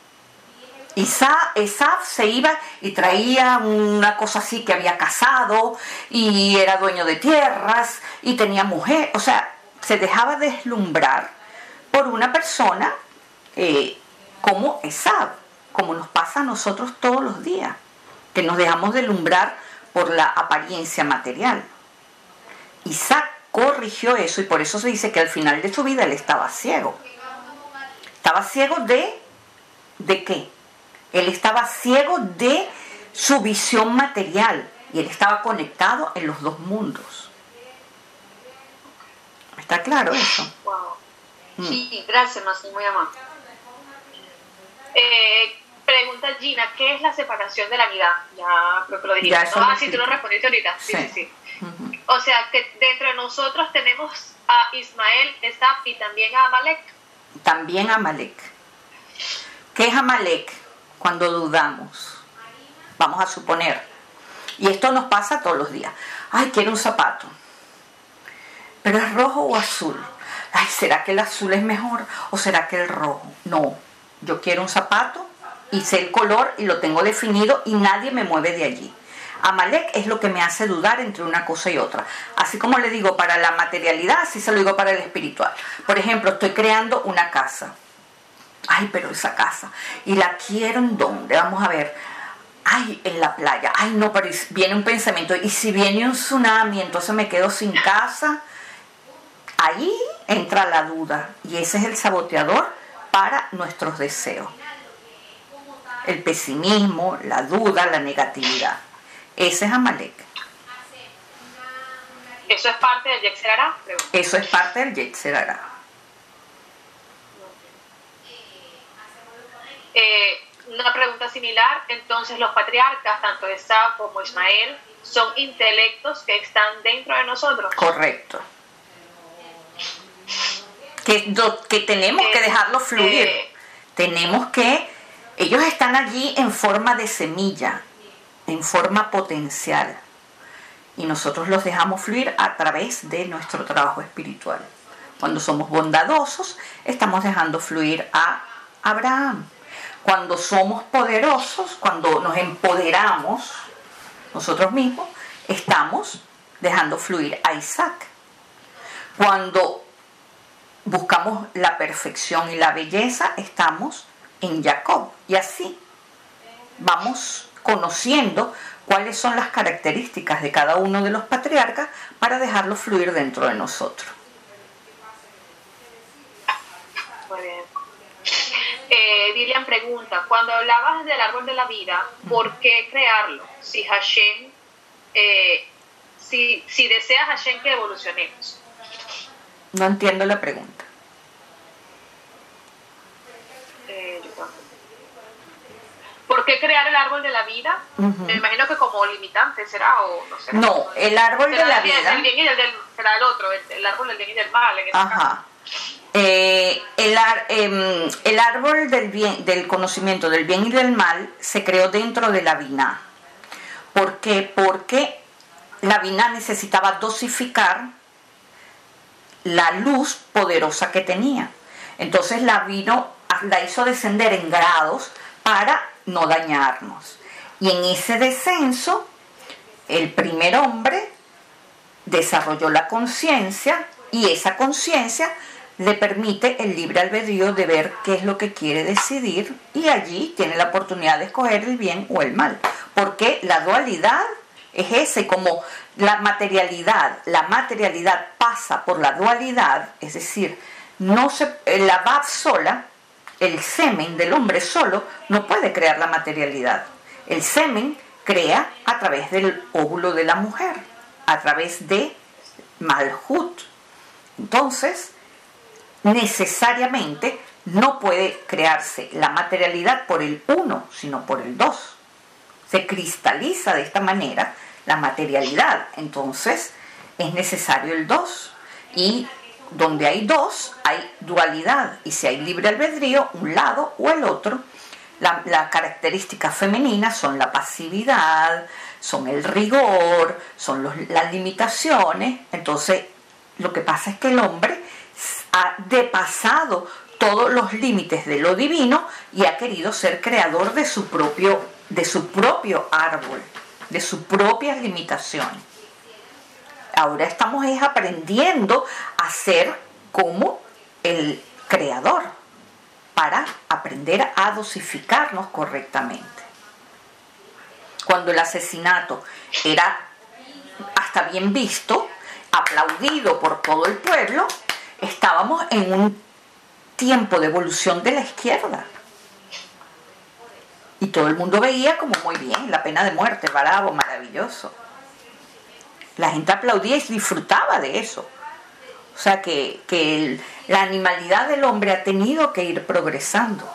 Esab se iba y traía una cosa así, que había casado y era dueño de tierras y tenía mujer, o sea, se dejaba deslumbrar por una persona eh, como Esab, como nos pasa a nosotros todos los días, que nos dejamos deslumbrar por la apariencia material. Isaac corrigió eso, y por eso se dice que al final de su vida él estaba ciego. Estaba ciego de ¿de qué? Él estaba ciego de su visión material, y él estaba conectado en los dos mundos. ¿Está claro eso? Wow. Mm. Sí, gracias, Masi, muy amable. Eh, pregunta Gina, ¿qué es la separación de la vida? Ya creo que lo dijiste. Ya, eso ¿no? lo Ah, sí, tú lo respondiste ahorita. Sí, Sí. sí, sí. Uh-huh. O sea, que dentro de nosotros tenemos a Ismael, Esab y también a Amalek. También Amalek. ¿Qué es Amalek? Cuando dudamos, vamos a suponer, y esto nos pasa todos los días. Ay, quiero un zapato, pero ¿es rojo o azul? Ay, ¿será que el azul es mejor o será que el rojo? No, yo quiero un zapato y sé el color y lo tengo definido y nadie me mueve de allí. Amalek es lo que me hace dudar entre una cosa y otra. Así como le digo para la materialidad, así se lo digo para el espiritual. Por ejemplo, estoy creando una casa. Ay, pero esa casa, y la quiero en dónde, vamos a ver, ay, en la playa, ay no, pero viene un pensamiento, y si viene un tsunami, entonces me quedo sin casa. Ahí entra la duda, y ese es el saboteador para nuestros deseos. El pesimismo, la duda, la negatividad. Ese es Amalek. ¿Eso es parte del Yetzer Hará? Eso es parte del Yetzer Hará. Eh, una pregunta similar, entonces los patriarcas, tanto Esab como Ismael, son intelectos que están dentro de nosotros. Correcto. Que, do, que tenemos eh, que dejarlo fluir. Eh, tenemos que, ellos están allí en forma de semilla, en forma potencial. Y nosotros los dejamos fluir a través de nuestro trabajo espiritual. Cuando somos bondadosos, estamos dejando fluir a Abraham. Cuando somos poderosos, cuando nos empoderamos nosotros mismos, estamos dejando fluir a Isaac. Cuando buscamos la perfección y la belleza, estamos en Jacob. Y así vamos conociendo cuáles son las características de cada uno de los patriarcas para dejarlo fluir dentro de nosotros. Muy bien. Eh, Dilian pregunta, cuando hablabas del árbol de la vida, ¿por qué crearlo? Si Hashem, eh, si, si desea Hashem que evolucionemos. No entiendo la pregunta. Eh, ¿Por qué crear el árbol de la vida? Uh-huh. Me imagino que como limitante será o no sé. No, el árbol de la vida. El bien y el del, será el otro, el, el árbol del bien y del mal. En este Ajá. caso. Eh, el, eh, el árbol del, bien, del conocimiento del bien y del mal se creó dentro de la Binah. ¿Por qué? Porque la Binah necesitaba dosificar la luz poderosa que tenía. Entonces la vino, la hizo descender en grados para no dañarnos. Y en ese descenso, el primer hombre desarrolló la conciencia, y esa conciencia le permite el libre albedrío de ver qué es lo que quiere decidir, y allí tiene la oportunidad de escoger el bien o el mal, porque la dualidad es ese, como la materialidad, la materialidad pasa por la dualidad, es decir, no se, la Vav sola, el semen del hombre solo, no puede crear la materialidad. El semen crea a través del óvulo de la mujer, a través de Malhut. Entonces, necesariamente no puede crearse la materialidad por el uno, sino por el dos. Se cristaliza de esta manera la materialidad, entonces es necesario el dos, y donde hay dos hay dualidad, y si hay libre albedrío, un lado o el otro. Las la características femeninas son la pasividad, son el rigor, son los, las limitaciones. Entonces lo que pasa es que el hombre ha depasado todos los límites de lo divino y ha querido ser creador de su propio, de su propio árbol, de sus propias limitaciones. Ahora estamos es aprendiendo a ser como el creador para aprender a dosificarnos correctamente. Cuando el asesinato era hasta bien visto, aplaudido por todo el pueblo, estábamos en un tiempo de evolución de la izquierda. Y todo el mundo veía como muy bien, la pena de muerte, bravo, maravilloso. La gente aplaudía y disfrutaba de eso. O sea que, que el, la animalidad del hombre ha tenido que ir progresando.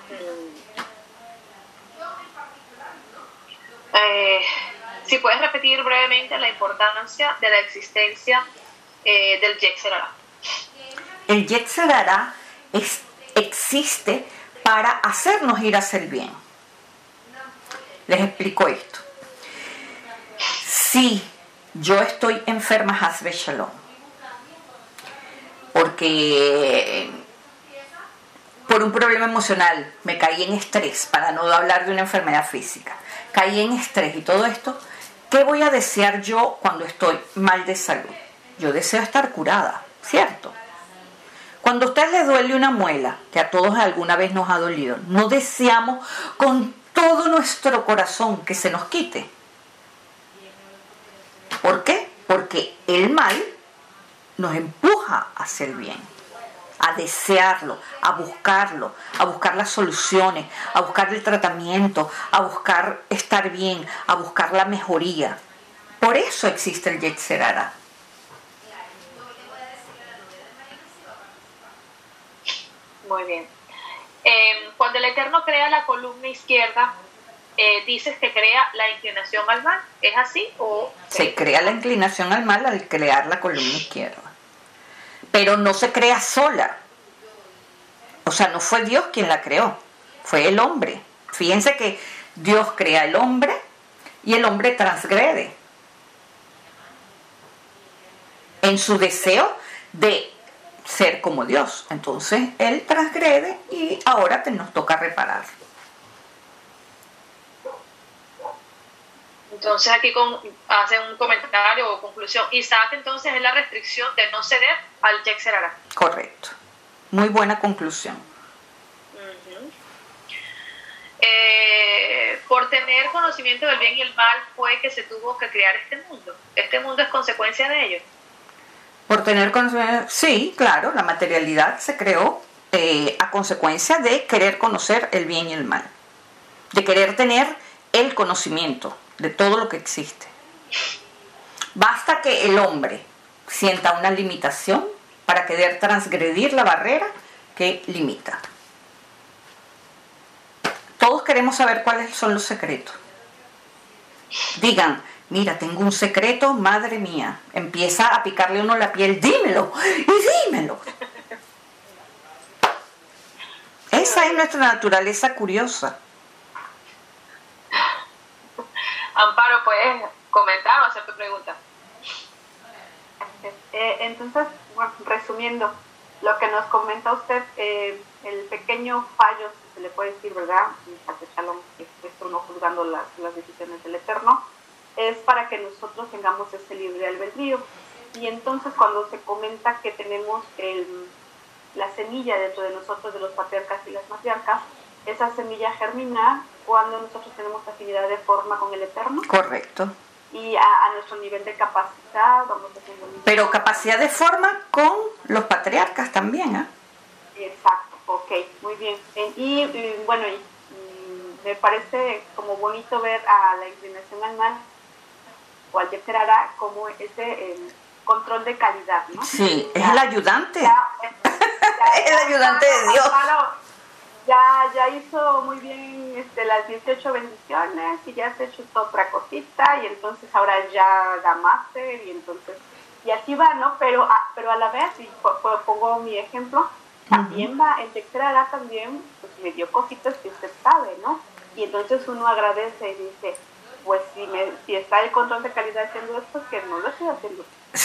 Eh, si puedes repetir brevemente la importancia de la existencia eh, del Yetzer Hará. El Yetzer Hará es, existe para hacernos ir a hacer bien. Les explico esto. Si yo estoy enferma, Haz Shalom, porque por un problema emocional me caí en estrés, para no hablar de una enfermedad física, caí en estrés y todo esto, ¿qué voy a desear yo cuando estoy mal de salud? Yo deseo estar curada, ¿cierto? Cuando a usted le duele una muela, que a todos alguna vez nos ha dolido, no deseamos con todo nuestro corazón que se nos quite. ¿Por qué? Porque el mal nos empuja a hacer bien, a desearlo, a buscarlo, a buscar las soluciones, a buscar el tratamiento, a buscar estar bien, a buscar la mejoría. Por eso existe el Yetzer Hará. Muy bien. Eh, cuando el Eterno crea la columna izquierda, eh, dices que crea la inclinación al mal. ¿Es así? O se crea la inclinación al mal al crear la columna izquierda. Pero no se crea sola. O sea, no fue Dios quien la creó, fue el hombre. Fíjense que Dios crea el hombre y el hombre transgrede en su deseo de ser como Dios. Entonces él transgrede y ahora te nos toca reparar. Entonces aquí con, hace un comentario o conclusión. Isaac entonces es la restricción de no ceder al Yetzer Hará. Correcto. Muy buena conclusión. Uh-huh. eh, por tener conocimiento del bien y el mal fue que se tuvo que crear este mundo. Este mundo es consecuencia de ello. Por tener conocimiento, sí, claro, la materialidad se creó eh, a consecuencia de querer conocer el bien y el mal, de querer tener el conocimiento de todo lo que existe. Basta que el hombre sienta una limitación para querer transgredir la barrera que limita. Todos queremos saber cuáles son los secretos. Digan, mira, tengo un secreto, madre mía. Empieza a picarle uno la piel, dímelo, y dímelo. Esa es nuestra naturaleza curiosa. Amparo, ¿puedes comentar o hacer tu pregunta? Eh, entonces, bueno, resumiendo lo que nos comenta usted, eh, el pequeño fallo, si se le puede decir, ¿verdad? Shalom, esto no juzgando las, las decisiones del Eterno, es para que nosotros tengamos ese libre albedrío. Y entonces cuando se comenta que tenemos el, la semilla dentro de nosotros, de los patriarcas y las matriarcas, esa semilla germina cuando nosotros tenemos afinidad de forma con el Eterno. Correcto. y a, a nuestro nivel de capacidad vamos haciendo. Pero capacidad de forma con los patriarcas también, ¿eh? Exacto, ok, muy bien. Eh, y, y bueno, y, y me parece como bonito ver a la inclinación al mal o al Yetzer Hara como ese eh, control de calidad, ¿no? Sí, ya, es el ayudante. Ya, ya, es el ayudante de Dios. Ya, ya hizo muy bien este, las dieciocho bendiciones y ya se chutó otra cosita y entonces ahora ya da máster y entonces, y así va, ¿no? Pero a, pero a la vez, y pongo mi ejemplo, también uh-huh. va, el Yetzer Hara también pues, me dio cositas que usted sabe, ¿no? Y entonces uno agradece y dice, pues si, me, si está el control de calidad haciendo esto, que no lo estoy haciendo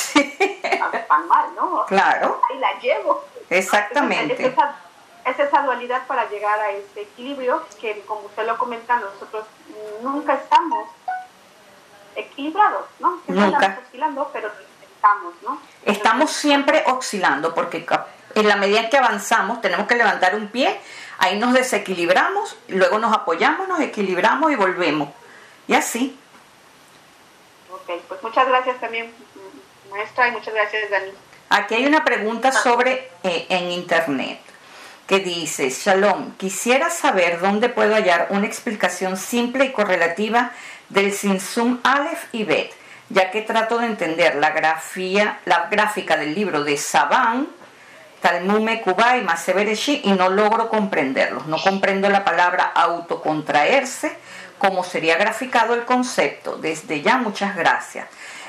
tan mal, ¿no? Claro. Ahí la llevo. Exactamente. Entonces, es, esa, es esa dualidad para llegar a este equilibrio que, como usted lo comenta, nosotros nunca estamos equilibrados, ¿no? Siempre nunca. Estamos oscilando, pero estamos, ¿no? Estamos siempre oscilando porque en la medida que avanzamos tenemos que levantar un pie, ahí nos desequilibramos, luego nos apoyamos, nos equilibramos y volvemos. Y así. Ok, pues muchas gracias también, maestra, y muchas gracias, Dani. Aquí hay una pregunta sobre eh, en internet que dice: Shalom, quisiera saber dónde puedo hallar una explicación simple y correlativa del Tzimtzum Aleph y Bet, ya que trato de entender la grafía, la gráfica del libro de Saban, Talmud Mekubá y Maseh Bereshit y no logro comprenderlos. No comprendo la palabra autocontraerse, cómo sería graficado el concepto. Desde ya, muchas gracias.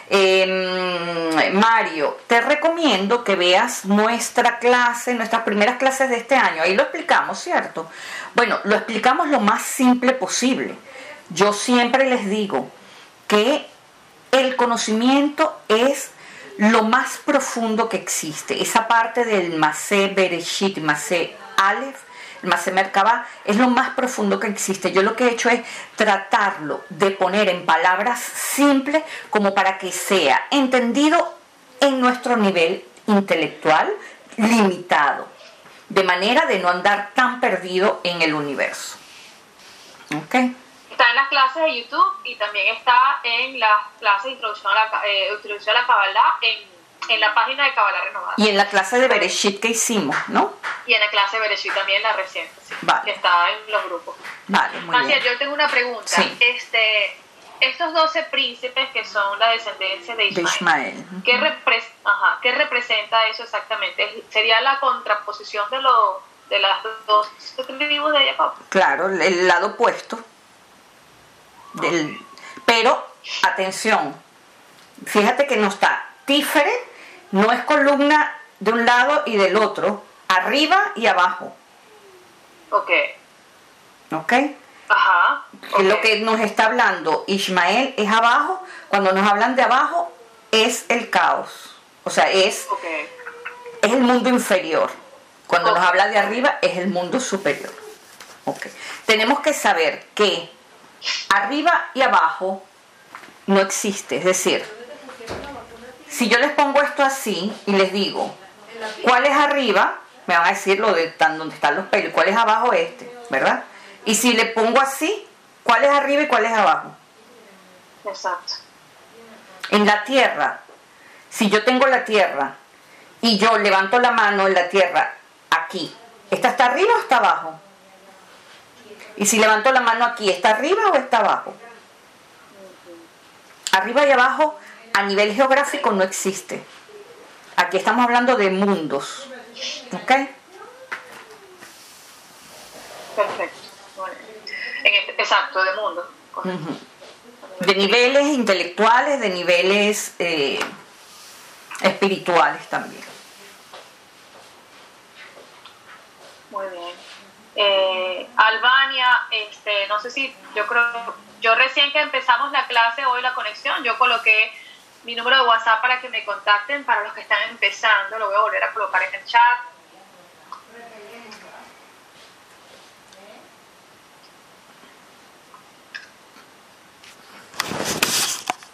Eh, Mario, te recomiendo que veas nuestra clase, nuestras primeras clases de este año. Ahí lo explicamos, ¿cierto? Bueno, lo explicamos lo más simple posible. Yo siempre les digo que el conocimiento es lo más profundo que existe. Esa parte del Maseh Bereshit, Maseh Aleph, el Maseh Merkabah, es lo más profundo que existe. Yo lo que he hecho es tratarlo de poner en palabras simples como para que sea entendido en nuestro nivel intelectual limitado, de manera de no andar tan perdido en el universo. ¿Ok? Está en las clases de YouTube y también está en las clases de introducción a la, eh, introducción a la Kabbalah en en la página de Kabbalah Renovada. Y en la clase de Bereshit que hicimos, ¿no? Y en la clase de Bereshit también, la reciente, sí, vale. que está en los grupos. Vale, muy Marcia, bien. yo tengo una pregunta. Sí. Este, estos doce príncipes que son la descendencia de Ismael, de Ismael. ¿qué, repre Ajá, ¿qué representa eso exactamente? ¿Sería la contraposición de, lo, de las dos tribus de Jacob? Claro, el lado opuesto. Del, pero, atención, fíjate que no está Tiferet, no es columna de un lado y del otro, arriba y abajo. Ok. ¿Ok? Ajá. Okay. Lo que nos está hablando Ismael es abajo, cuando nos hablan de abajo es el caos. O sea, es, okay. es el mundo inferior. Cuando okay. nos habla de arriba es el mundo superior. Ok. Tenemos que saber que arriba y abajo no existe, es decir, si yo les pongo esto así y les digo, ¿cuál es arriba? Me van a decir lo de tan, donde están los pelos. ¿Cuál es abajo? Este, ¿verdad? Y si le pongo así, ¿cuál es arriba y cuál es abajo? Exacto. En la tierra, si yo tengo la tierra y yo levanto la mano en la tierra aquí, ¿esta está arriba o está abajo? Y si levanto la mano aquí, ¿está arriba o está abajo? Arriba y abajo a nivel geográfico no existe. Aquí estamos hablando de mundos. ¿Ok? Perfecto. Bueno, en este, exacto, de mundo. Uh-huh. De niveles intelectuales, de niveles eh, espirituales también. Muy bien. Eh, Albania, este, no sé si, yo creo, yo recién que empezamos la clase hoy, la conexión, yo coloqué mi número de WhatsApp para que me contacten. Para los que están empezando, lo voy a volver a colocar en el chat.